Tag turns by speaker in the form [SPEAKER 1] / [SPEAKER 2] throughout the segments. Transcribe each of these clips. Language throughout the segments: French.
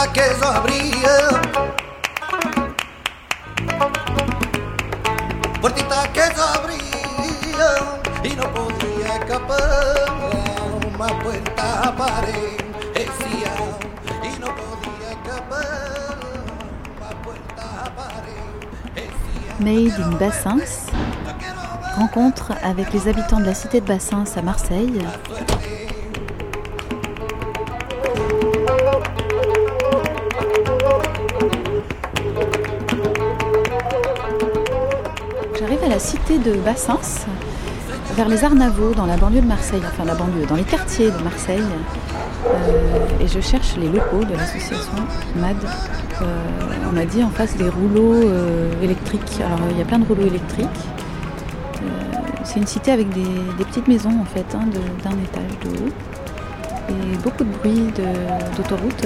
[SPEAKER 1] Puertita que se abría, puertita que se abría y no podía escapar, más puerta parecía y no podía escapar, más puerta parecía.
[SPEAKER 2] Made in Bassins, rencontre avec les habitants de la cité de Bassins à Marseille. J'arrive à la cité de Bassins, vers les Arnavaux, dans la banlieue de Marseille, enfin la banlieue, dans les quartiers de Marseille. Et je cherche les locaux de l'association MAD. On m'a dit en face des rouleaux électriques. Alors il y a plein de rouleaux électriques. C'est une cité avec des petites maisons en fait, hein, d'un étage de haut. Et beaucoup de bruit d'autoroute.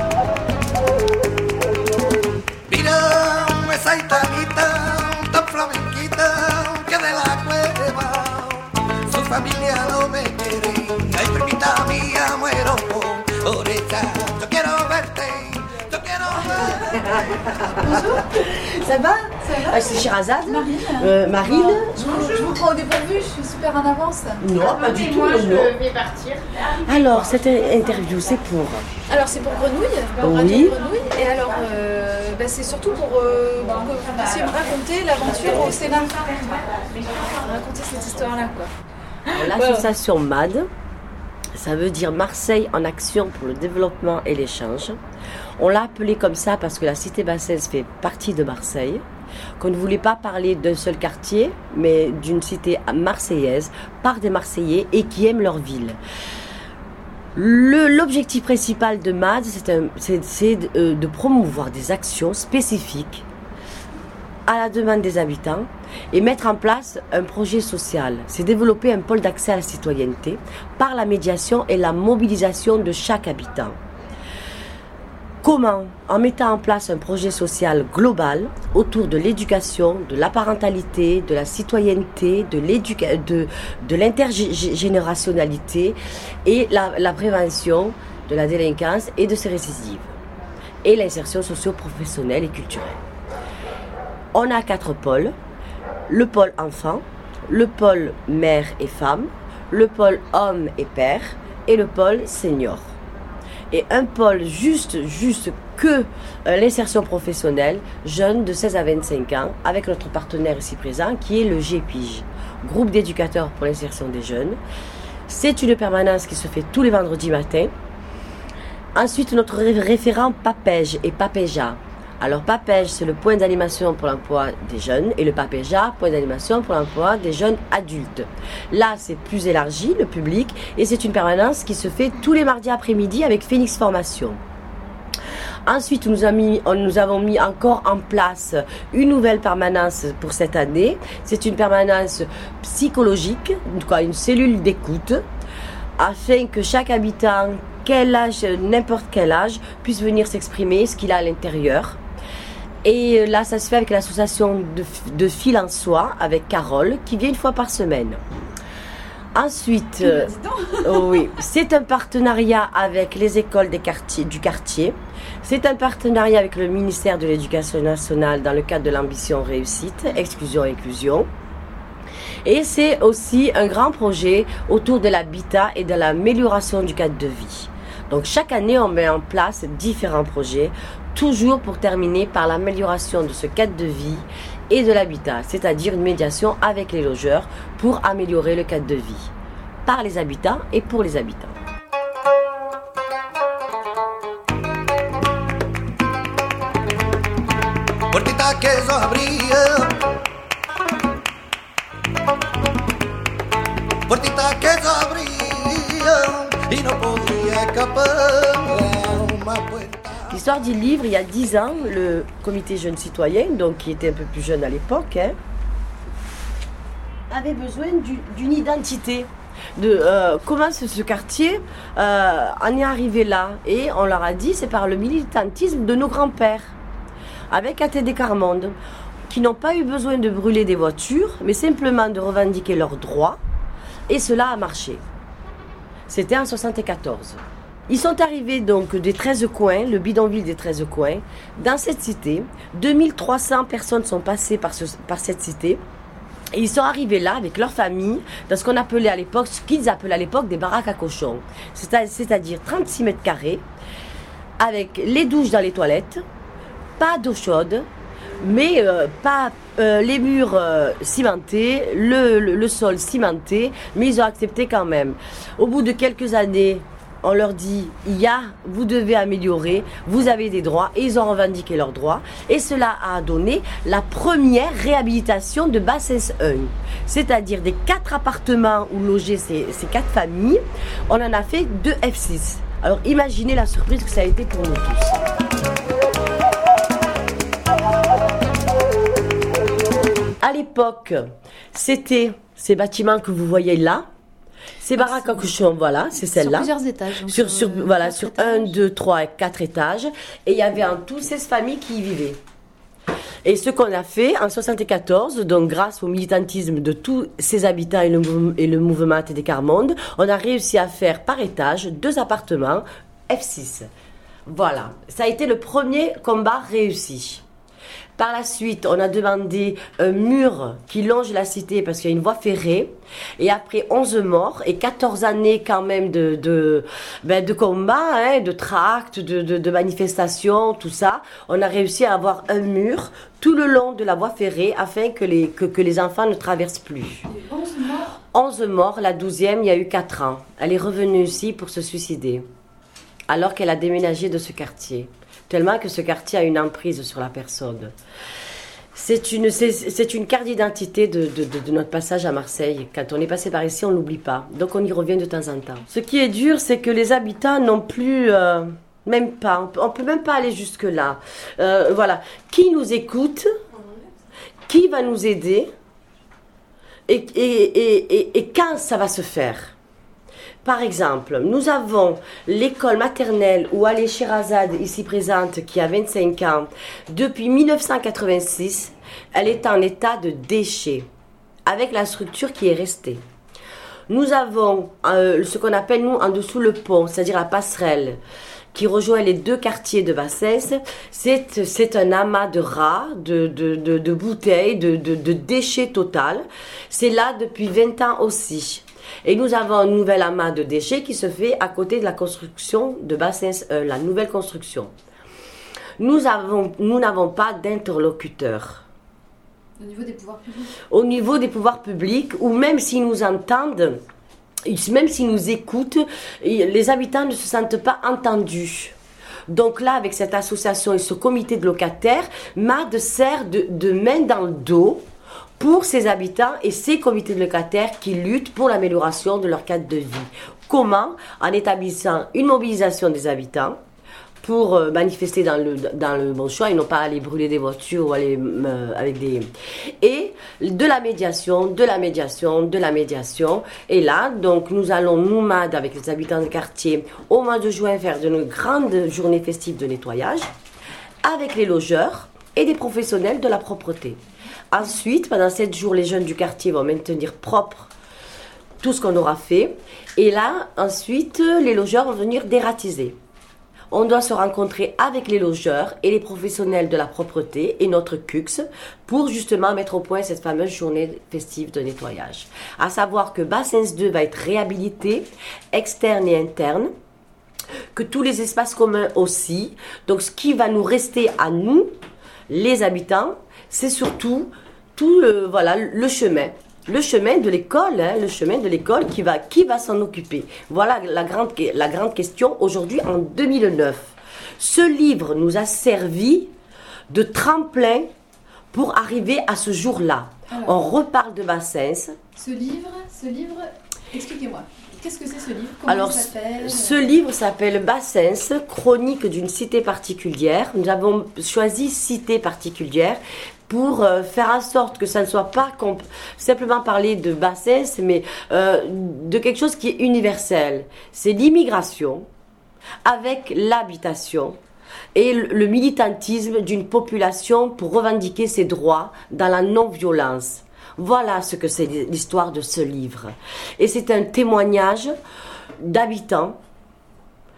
[SPEAKER 1] Familia no me quiere, ay primita mía muero por ella. Yo quiero verte, yo quiero verte.
[SPEAKER 3] Bonjour. Ça va? C'est Sherazade. Marine.
[SPEAKER 2] Je vous prends au dépourvu, je suis super en avance.
[SPEAKER 3] Non, pas du tout.
[SPEAKER 4] Moi, je
[SPEAKER 3] non.
[SPEAKER 4] vais partir.
[SPEAKER 3] Alors, cette interview, c'est pour...
[SPEAKER 2] Alors c'est pour Grenouille,
[SPEAKER 3] Oui.
[SPEAKER 2] Radio Grenouille. Et alors c'est surtout pour que vous puissiez me raconter l'aventure au Sénat. Raconter cette histoire-là quoi.
[SPEAKER 3] L'association MAD, ça veut dire Marseille en action pour le développement et l'échange. On l'a appelé comme ça parce que la cité bassesse fait partie de Marseille, qu'on ne voulait pas parler d'un seul quartier, mais d'une cité marseillaise, par des Marseillais et qui aiment leur ville. L'objectif principal de MAD, c'est de promouvoir des actions spécifiques à la demande des habitants et mettre en place un projet social. C'est développer un pôle d'accès à la citoyenneté par la médiation et la mobilisation de chaque habitant. Comment? En mettant en place un projet social global autour de l'éducation, de la parentalité, de la citoyenneté, de l'intergénérationnalité et la prévention de la délinquance et de ses récidives et l'insertion socio-professionnelle et culturelle. On a 4 pôles, le pôle enfant, le pôle mère et femme, le pôle homme et père et le pôle senior. Et un pôle juste que l'insertion professionnelle, jeunes de 16 à 25 ans, avec notre partenaire ici présent qui est le GPIJ, groupe d'éducateurs pour l'insertion des jeunes. C'est une permanence qui se fait tous les vendredis matins. Ensuite, notre référent PAPEJ et PAPEJA. Alors PAPEJ, c'est le point d'animation pour l'emploi des jeunes et le PAPEJA, point d'animation pour l'emploi des jeunes adultes. Là, c'est plus élargi, le public, et c'est une permanence qui se fait tous les mardis après-midi avec Phoenix Formation. Ensuite, nous avons mis encore en place une nouvelle permanence pour cette année. C'est une permanence psychologique, une cellule d'écoute, afin que chaque habitant, quel âge, n'importe quel âge, puisse venir s'exprimer, ce qu'il a à l'intérieur. Et là, ça se fait avec l'association de Fil en Soi, avec Carole, qui vient une fois par semaine. Ensuite, oui, c'est un partenariat avec les écoles du quartier. C'est un partenariat avec le ministère de l'Éducation nationale dans le cadre de l'ambition réussite, exclusion et inclusion. Et c'est aussi un grand projet autour de l'habitat et de l'amélioration du cadre de vie. Donc chaque année, on met en place différents projets, toujours pour terminer par l'amélioration de ce cadre de vie et de l'habitat, c'est-à-dire une médiation avec les logeurs pour améliorer le cadre de vie, par les habitants et pour les habitants.
[SPEAKER 1] Puertita que se abría, puertita que se abría y no podía escapar, más puerta.
[SPEAKER 3] L'histoire du livre, il y a 10 ans, le comité jeune citoyen, donc qui était un peu plus jeune à l'époque, avait besoin d'une identité. De comment ce quartier en est arrivé là. Et on leur a dit, c'est par le militantisme de nos grands-pères, avec ATD Carmonde, qui n'ont pas eu besoin de brûler des voitures, mais simplement de revendiquer leurs droits. Et cela a marché. C'était en 1974. Ils sont arrivés donc des 13 coins, le bidonville des 13 coins, dans cette cité. 2300 personnes sont passées par cette cité. Et ils sont arrivés là avec leur famille dans ce qu'on appelait à l'époque, ce qu'ils appelaient à l'époque des baraques à cochons. C'est-à-dire 36 mètres carrés, avec les douches dans les toilettes, pas d'eau chaude, mais pas les murs cimentés, le sol cimenté, mais ils ont accepté quand même. Au bout de quelques années, on leur dit, vous devez améliorer, vous avez des droits, et ils ont revendiqué leurs droits. Et cela a donné la première réhabilitation de Bassens 1. C'est-à-dire des 4 appartements où logeaient ces 4 familles, on en a fait 2 F6. Alors imaginez la surprise que ça a été pour nous tous. À l'époque, c'était ces bâtiments que vous voyez là. Ces baraques à cochons, voilà, c'est celle-là.
[SPEAKER 2] Sur plusieurs étages. Donc
[SPEAKER 3] sur 1, 2, 3 et 4 étages. Et il y avait en tout 16 familles qui y vivaient. Et ce qu'on a fait en 1974, donc grâce au militantisme de tous ces habitants et le mouvement TDK Monde, on a réussi à faire par étage 2 appartements F6. Voilà, ça a été le premier combat réussi. Par la suite, on a demandé un mur qui longe la cité parce qu'il y a une voie ferrée. Et après 11 morts et 14 années quand même de combat, de tracts, de manifestations, tout ça, on a réussi à avoir un mur tout le long de la voie ferrée afin que les enfants ne traversent plus.
[SPEAKER 2] 11 morts
[SPEAKER 3] 11 morts, la 12e, il y a eu 4 ans. Elle est revenue ici pour se suicider, alors qu'elle a déménagé de ce quartier. Tellement que ce quartier a une emprise sur la personne. C'est une carte d'identité de notre passage à Marseille. Quand on est passé par ici, on ne l'oublie pas. Donc on y revient de temps en temps. Ce qui est dur, c'est que les habitants n'ont plus... même pas. On ne peut même pas aller jusque-là. Voilà. Qui nous écoute? Qui va nous aider? Et quand ça va se faire? Par exemple, nous avons l'école maternelle où Ali Sherazade, ici présente, qui a 25 ans, depuis 1986, elle est en état de déchet, avec la structure qui est restée. Nous avons ce qu'on appelle, nous, en dessous le pont, c'est-à-dire la passerelle, qui rejoint les 2 quartiers de Bassens. C'est un amas de rats, de bouteilles, de déchets total. C'est là depuis 20 ans aussi. Et nous avons un nouvel amas de déchets qui se fait à côté de la construction de Bassens 1, la nouvelle construction. Nous n'avons pas d'interlocuteur.
[SPEAKER 2] Au niveau des pouvoirs publics?
[SPEAKER 3] Au niveau des pouvoirs publics, ou même s'ils nous entendent, même s'ils nous écoutent, les habitants ne se sentent pas entendus. Donc là, avec cette association et ce comité de locataires, MAD sert de main dans le dos pour ces habitants et ces comités de locataires qui luttent pour l'amélioration de leur cadre de vie. Comment? En établissant une mobilisation des habitants pour manifester dans le bon choix et non pas aller brûler des voitures ou aller avec des... Et de la médiation. Et là, donc, nous allons, nous, MAD, avec les habitants du quartier, au mois de juin, faire de grandes journées festives de nettoyage avec les logeurs et des professionnels de la propreté. Ensuite, pendant 7 jours, les jeunes du quartier vont maintenir propre tout ce qu'on aura fait. Et là, ensuite, les logeurs vont venir dératiser. On doit se rencontrer avec les logeurs et les professionnels de la propreté et notre CUX pour justement mettre au point cette fameuse journée festive de nettoyage. À savoir que Bassens 2 va être réhabilité, externe et interne, que tous les espaces communs aussi. Donc ce qui va nous rester à nous, les habitants, c'est surtout tout le chemin. Le chemin de l'école, qui va s'en occuper. Voilà la grande question aujourd'hui en 2009. Ce livre nous a servi de tremplin pour arriver à ce jour-là. Alors, on reparle de Bassens.
[SPEAKER 2] Ce livre, expliquez-moi. Qu'est-ce que c'est ce livre? Comment il s'appelle?
[SPEAKER 3] Ce livre s'appelle Bassens, chronique d'une cité particulière. Nous avons choisi cité particulière pour faire en sorte que ça ne soit pas simplement parler de Bassens, mais de quelque chose qui est universel. C'est l'immigration avec l'habitation et le militantisme d'une population pour revendiquer ses droits dans la non-violence. Voilà ce que c'est l'histoire de ce livre. Et c'est un témoignage d'habitants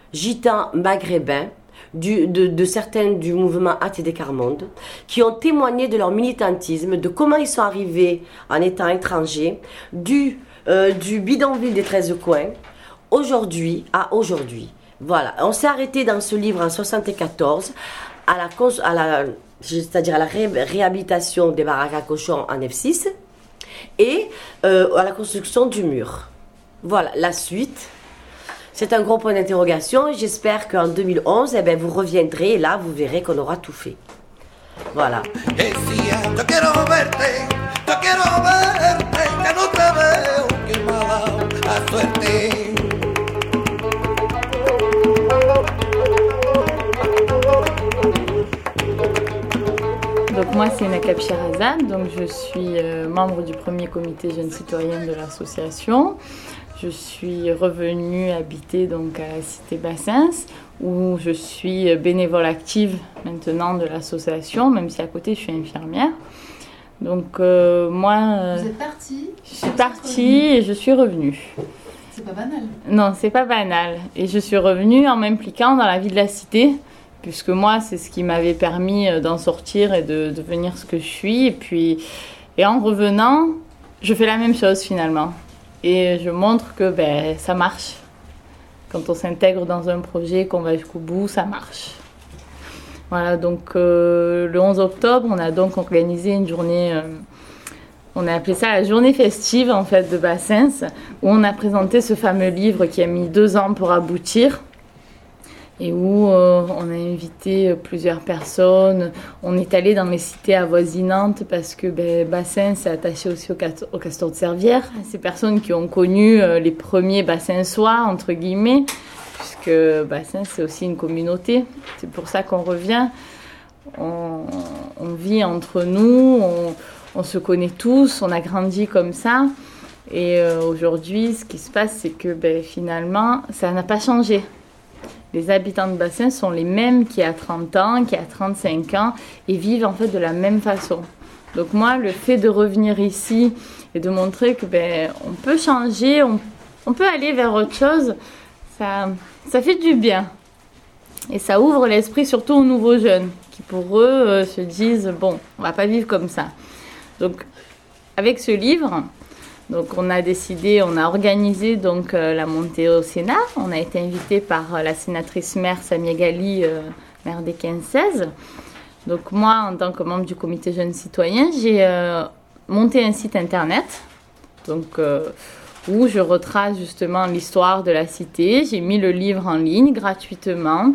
[SPEAKER 3] gitans maghrébins, de certains du mouvement ATD Quart Monde, qui ont témoigné de leur militantisme, de comment ils sont arrivés en étant étrangers, du bidonville des 13 coins, aujourd'hui à aujourd'hui. Voilà, on s'est arrêté dans ce livre en 74 c'est-à-dire à la réhabilitation des baraques à cochons en F6 et à la construction du mur. Voilà, la suite. C'est un gros point d'interrogation. J'espère qu'en 2011, vous reviendrez et là, vous verrez qu'on aura tout fait. Voilà.
[SPEAKER 2] Donc moi c'est Nakab Shirazad, donc je suis membre du premier comité jeune citoyen de l'association. Je suis revenue habiter donc à la cité Bassens où je suis bénévole active maintenant de l'association, même si à côté je suis infirmière. Donc moi...
[SPEAKER 4] Vous êtes partie?
[SPEAKER 2] Je suis partie et je suis revenue.
[SPEAKER 4] C'est pas banal.
[SPEAKER 2] Non, c'est pas banal. Et je suis revenue en m'impliquant dans la vie de la cité, puisque moi, c'est ce qui m'avait permis d'en sortir et de devenir ce que je suis. Et en revenant, je fais la même chose finalement. Et je montre que ça marche. Quand on s'intègre dans un projet, qu'on va jusqu'au bout, ça marche. Voilà, donc le 11 octobre, on a donc organisé une journée... on a appelé ça la journée festive en fait de Bassens, où on a présenté ce fameux livre qui a mis 2 ans pour aboutir et où on a invité plusieurs personnes. On est allé dans les cités avoisinantes parce que Bassens est attaché aussi au Castor de Servières. Ces personnes qui ont connu les premiers Bassensois entre guillemets, puisque Bassens c'est aussi une communauté. C'est pour ça qu'on revient. On vit entre nous. On se connaît tous, on a grandi comme ça. Et aujourd'hui, ce qui se passe, c'est que finalement, ça n'a pas changé. Les habitants de Bassens sont les mêmes qu'il y a 30 ans, qu'il y a 35 ans, et vivent en fait de la même façon. Donc moi, le fait de revenir ici et de montrer que on peut changer, on peut aller vers autre chose, ça fait du bien. Et ça ouvre l'esprit surtout aux nouveaux jeunes, qui pour eux se disent, bon, on va pas vivre comme ça. Donc, avec ce livre, donc on a organisé donc la montée au Sénat. On a été invité par la sénatrice maire Samia Ghali, maire des 15-16. Donc moi, en tant que membre du comité jeunes citoyens, j'ai monté un site internet, donc où je retrace justement l'histoire de la cité. J'ai mis le livre en ligne gratuitement.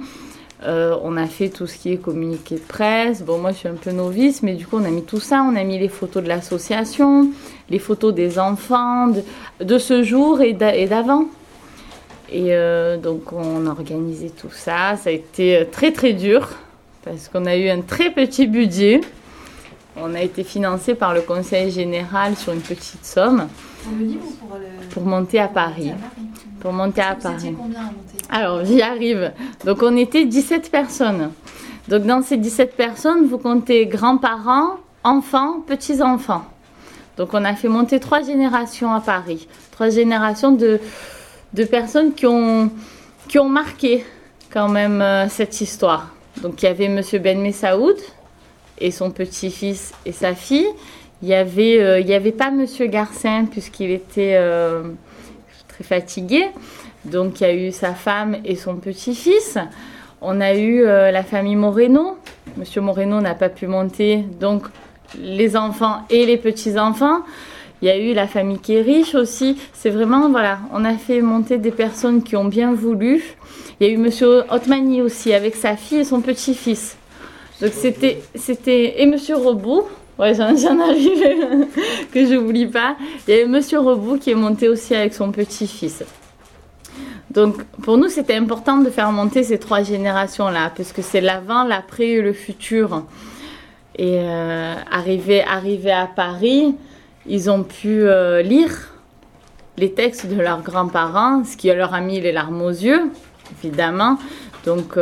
[SPEAKER 2] On a fait tout ce qui est communiqué de presse. Bon, moi, je suis un peu novice, mais du coup, on a mis tout ça. On a mis les photos de l'association, les photos des enfants, de ce jour et d'avant. Et donc, on a organisé tout ça. Ça a été très, très dur parce qu'on a eu un très petit budget. On a été financé par le Conseil général sur une petite somme.
[SPEAKER 4] Pour le livre ou
[SPEAKER 2] pour monter à Paris. Pour monter à Paris.
[SPEAKER 4] Vous étiez combien à monter?
[SPEAKER 2] Alors, j'y arrive. Donc, on était 17 personnes. Donc, dans ces 17 personnes, vous comptez grands-parents, enfants, petits-enfants. Donc, on a fait monter 3 générations à Paris. 3 générations de personnes qui ont marqué quand même cette histoire. Donc, il y avait M. Ben Messaoud et son petit-fils et sa fille. Il y avait pas M. Garcin puisqu'il était très fatigué. Donc, il y a eu sa femme et son petit-fils. On a eu la famille Moreno. Monsieur Moreno n'a pas pu monter, donc les enfants et les petits-enfants. Il y a eu la famille qui est riche aussi. C'est vraiment, voilà, on a fait monter des personnes qui ont bien voulu. Il y a eu Monsieur Otmani aussi, avec sa fille et son petit-fils. Donc, c'était et Monsieur Rebout. Ouais, j'en arrive, que je n'oublie pas. Il y a eu Monsieur Rebout qui est monté aussi avec son petit-fils. Donc, pour nous, c'était important de faire monter ces 3 générations-là, parce que c'est l'avant, l'après et le futur. Et arrivé à Paris, ils ont pu lire les textes de leurs grands-parents, ce qui leur a mis les larmes aux yeux, évidemment. Donc,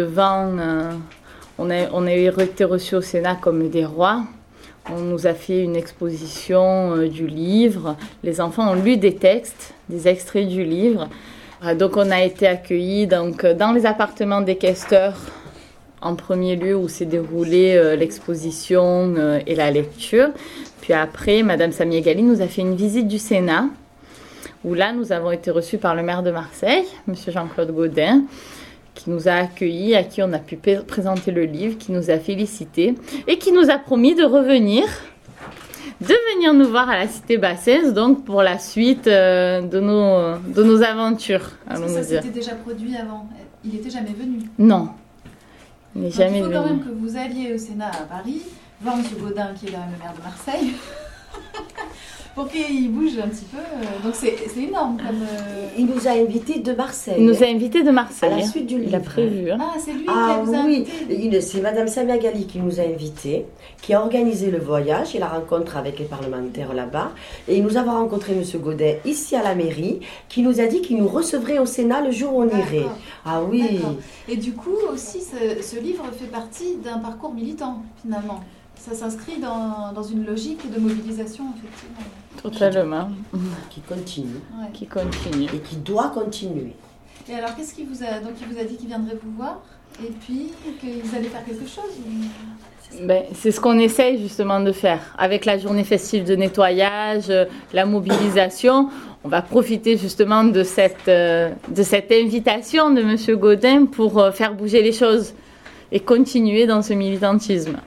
[SPEAKER 2] on a été reçus au Sénat comme des rois. On nous a fait une exposition du livre. Les enfants ont lu des textes, des extraits du livre.
[SPEAKER 5] Donc on a été accueillis dans les appartements des questeurs en premier lieu où s'est déroulée l'exposition et la lecture. Puis après, Madame Samia Ghali nous a fait une visite du Sénat où là nous avons été reçus par le maire de Marseille, Monsieur Jean-Claude Gaudin, qui nous a accueillis, à qui on a pu présenter le livre, qui nous a félicités et qui nous a promis de venir nous voir à la Cité Bassens, donc pour la suite de nos aventures.
[SPEAKER 4] Ça s'était déjà produit avant. Il n'était jamais venu.
[SPEAKER 5] Non, il n'est jamais
[SPEAKER 4] venu. Il faut
[SPEAKER 5] venu.
[SPEAKER 4] quand même que vous alliez au Sénat à Paris, voir M. Gaudin, qui est quand même le maire de Marseille, pour qu'il bouge un petit peu. Donc c'est énorme.
[SPEAKER 3] Il nous a invités de Marseille.
[SPEAKER 5] Il nous a invités de Marseille.
[SPEAKER 3] À la suite du livre.
[SPEAKER 5] Il a prévu. Hein.
[SPEAKER 4] Ah, c'est lui qui vous a invité.
[SPEAKER 3] C'est Madame Samia Ghali qui nous a invités, qui a organisé le voyage et la rencontre avec les parlementaires là-bas. Et nous avons rencontré M. Gaudin ici à la mairie, qui nous a dit qu'il nous recevrait au Sénat le jour où on irait. Ah oui.
[SPEAKER 4] Et du coup, aussi, ce livre fait partie d'un parcours militant, finalement. Ça s'inscrit dans une logique de mobilisation, effectivement.
[SPEAKER 5] Totalement.
[SPEAKER 3] Qui continue.
[SPEAKER 4] Ouais.
[SPEAKER 5] Qui continue.
[SPEAKER 3] Et qui doit continuer.
[SPEAKER 4] Et alors, qu'est-ce qu'il vous a... Donc, il vous a dit qu'il viendrait vous voir et puis qu'ils allaient faire quelque chose
[SPEAKER 5] C'est ce qu'on essaye justement de faire. Avec la journée festive de nettoyage, la mobilisation, on va profiter justement de cette invitation de M. Gaudin pour faire bouger les choses et continuer dans ce militantisme.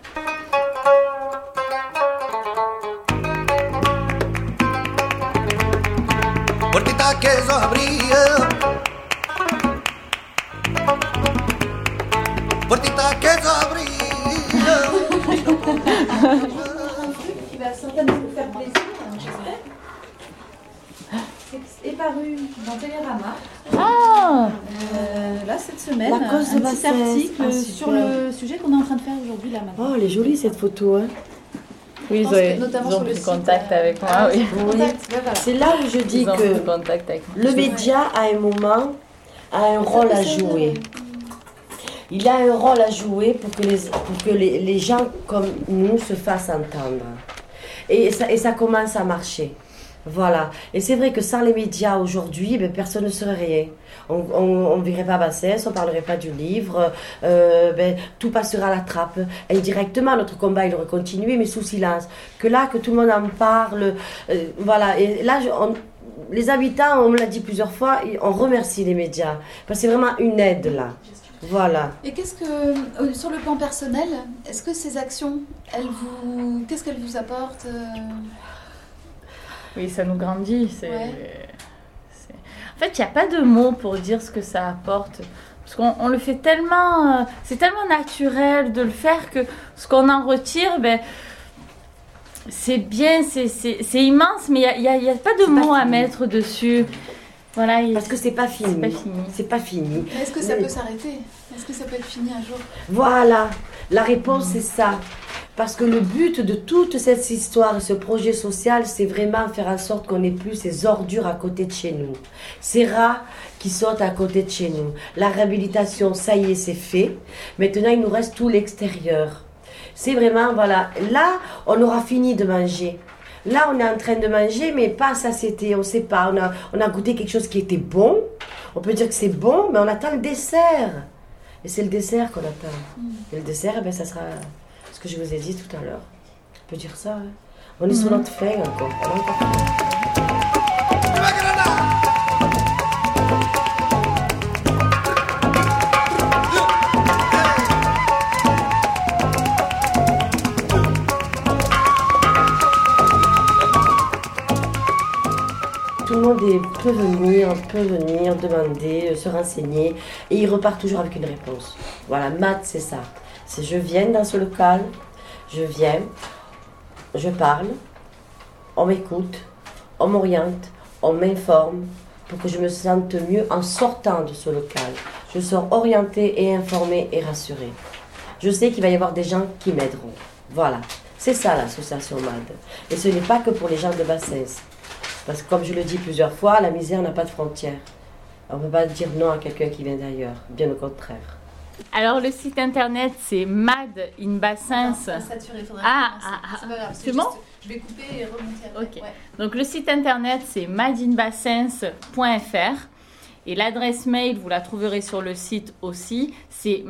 [SPEAKER 1] Puertita que se abría, puertita que se abría.
[SPEAKER 4] Qui va certainement vous faire plaisir, j'espère. C'est paru dans Télérama.
[SPEAKER 5] Ah
[SPEAKER 4] Là, cette semaine,
[SPEAKER 3] La cause
[SPEAKER 4] un
[SPEAKER 3] de
[SPEAKER 4] petit
[SPEAKER 3] Bassens.
[SPEAKER 4] article sur le sujet qu'on est en train de faire aujourd'hui là maintenant.
[SPEAKER 3] Oh, elle est jolie cette photo. Hein.
[SPEAKER 5] Oui,
[SPEAKER 4] notamment
[SPEAKER 5] ils ont
[SPEAKER 4] sur le
[SPEAKER 5] pris
[SPEAKER 4] site,
[SPEAKER 5] contact avec moi. Oui.
[SPEAKER 3] C'est là où je dis
[SPEAKER 5] Ils ont pris
[SPEAKER 3] que
[SPEAKER 5] contact avec moi.
[SPEAKER 3] le média, à un moment, a un rôle à jouer. Il a un rôle à jouer pour que les gens comme nous se fassent entendre. Et ça commence à marcher. Voilà. Et c'est vrai que sans les médias aujourd'hui, personne ne serait rien. On ne verrait pas Bassens, on ne parlerait pas du livre, tout passera à la trappe. Indirectement, notre combat, il aurait continué, mais sous silence. Que tout le monde en parle, voilà. Et là, les habitants, on me l'a dit plusieurs fois, on remercie les médias. Parce que c'est vraiment une aide, là. Voilà.
[SPEAKER 4] Et qu'est-ce que, sur le plan personnel, est-ce que ces actions, qu'est-ce qu'elles vous apportent
[SPEAKER 5] Oui, ça nous grandit.
[SPEAKER 4] Ouais.
[SPEAKER 5] En fait, il n'y a pas de mots pour dire ce que ça apporte. Parce qu'on le fait tellement... c'est tellement naturel de le faire que ce qu'on en retire, c'est bien, c'est immense, mais il n'y a pas de mots à mettre dessus. Voilà,
[SPEAKER 3] Parce que c'est pas fini.
[SPEAKER 5] C'est pas fini.
[SPEAKER 3] C'est pas fini.
[SPEAKER 4] Est-ce que ça peut s'arrêter? Est-ce que ça peut être fini un jour?
[SPEAKER 3] Voilà. La réponse, c'est ça. Parce que le but de toute cette histoire, ce projet social, c'est vraiment faire en sorte qu'on n'ait plus ces ordures à côté de chez nous. Ces rats qui sautent à côté de chez nous. La réhabilitation, ça y est, c'est fait. Maintenant, il nous reste tout l'extérieur. C'est vraiment, voilà. Là, on aura fini de manger. Là, on est en train de manger, mais pas satiété, on ne sait pas. On a goûté quelque chose qui était bon. On peut dire que c'est bon, mais on attend le dessert. Et c'est le dessert qu'on attend. Et le dessert, ça sera ce que je vous ai dit tout à l'heure. On peut dire ça. Hein. On est sur notre faim encore. Tout le monde peut venir demander, se renseigner, et il repart toujours avec une réponse. Voilà, maths, c'est ça. C'est je viens dans ce local, je viens, je parle, on m'écoute, on m'oriente, on m'informe pour que je me sente mieux en sortant de ce local. Je sors orientée et informée et rassurée. Je sais qu'il va y avoir des gens qui m'aideront. Voilà, c'est ça l'association MAD. Et ce n'est pas que pour les gens de Bassens. Parce que comme je le dis plusieurs fois, la misère n'a pas de frontières. On ne peut pas dire non à quelqu'un qui vient d'ailleurs, bien au contraire.
[SPEAKER 5] Alors le site internet c'est Mad in Bassens.
[SPEAKER 4] C'est saturé, faudrait
[SPEAKER 5] c'est
[SPEAKER 4] pas grave.
[SPEAKER 5] C'est bon
[SPEAKER 4] juste, je vais couper et remonter après.
[SPEAKER 5] Ok.
[SPEAKER 4] Ouais.
[SPEAKER 5] Donc le site internet c'est madinbassens.fr Et l'adresse mail, vous la trouverez sur le site aussi, c'est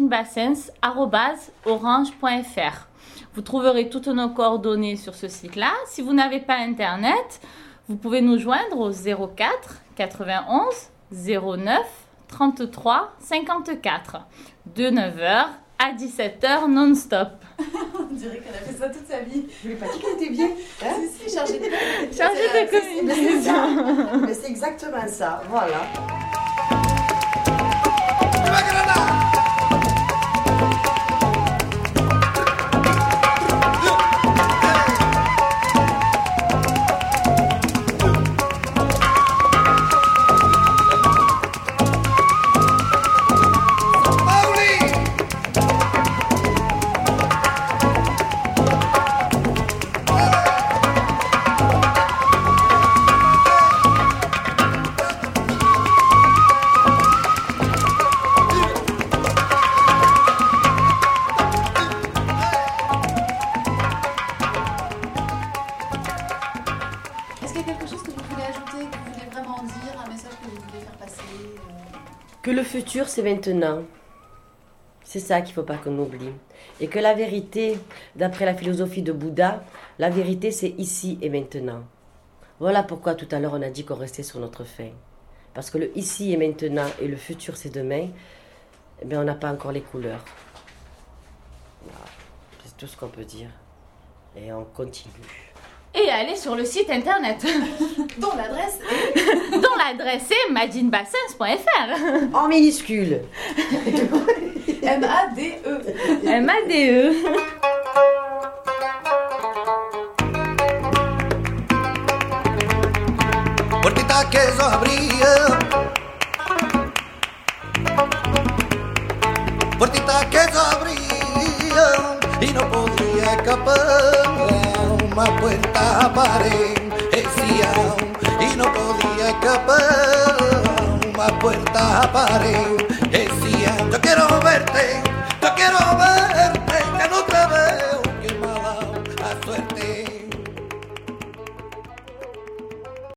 [SPEAKER 5] madinbassens@orange.fr. Vous trouverez toutes nos coordonnées sur ce site-là. Si vous n'avez pas Internet, vous pouvez nous joindre au 04 91 09 33 54 de 9h à 17h non-stop.
[SPEAKER 4] On dirait qu'elle a fait ça toute sa vie.
[SPEAKER 6] Je lui ai pas dit qu'elle était bien. Hein?
[SPEAKER 4] Si, chargée de
[SPEAKER 5] communication.
[SPEAKER 6] Mais c'est exactement ça, voilà.
[SPEAKER 1] ¡Viva Granada!
[SPEAKER 4] Est-ce qu'il y a quelque chose que vous voulez ajouter, que vous voulez vraiment dire, un message que vous voulez faire passer
[SPEAKER 3] Que le futur, c'est maintenant. C'est ça qu'il ne faut pas qu'on oublie. Et que la vérité, d'après la philosophie de Bouddha, la vérité, c'est ici et maintenant. Voilà pourquoi tout à l'heure, on a dit qu'on restait sur notre fin. Parce que le ici et maintenant et le futur, c'est demain, eh bien, on n'a pas encore les couleurs. Voilà. C'est tout ce qu'on peut dire. Et on continue.
[SPEAKER 5] Et allez sur le site internet
[SPEAKER 4] dont l'adresse
[SPEAKER 5] dont l'adresse est madinbassens.fr.
[SPEAKER 3] En minuscule.
[SPEAKER 4] MADE.
[SPEAKER 5] MADE.
[SPEAKER 1] Puertita que se abría, puertita que se abría y no podía escapar. Una puerta parecía y no podía escapar. Una puerta parecía.